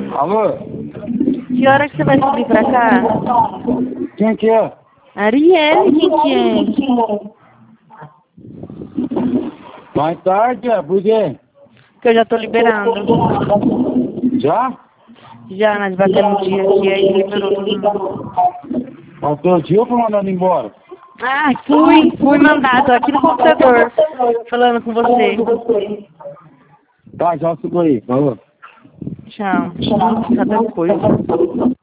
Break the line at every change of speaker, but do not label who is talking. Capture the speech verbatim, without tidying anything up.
Alô?
Que hora que você vai subir pra cá?
Quem que é?
Arielle, quem que é?
Mais tarde, é? Por quê?
Que eu já tô liberando.
Já?
Já, nós batemos dia aqui, aí liberou todo mundo.
Passou o dia ou foi mandado embora?
Ah, fui, fui mandado aqui no computador, falando com você.
Tá, já subiu aí, falou.
Tchau. Cada coisa.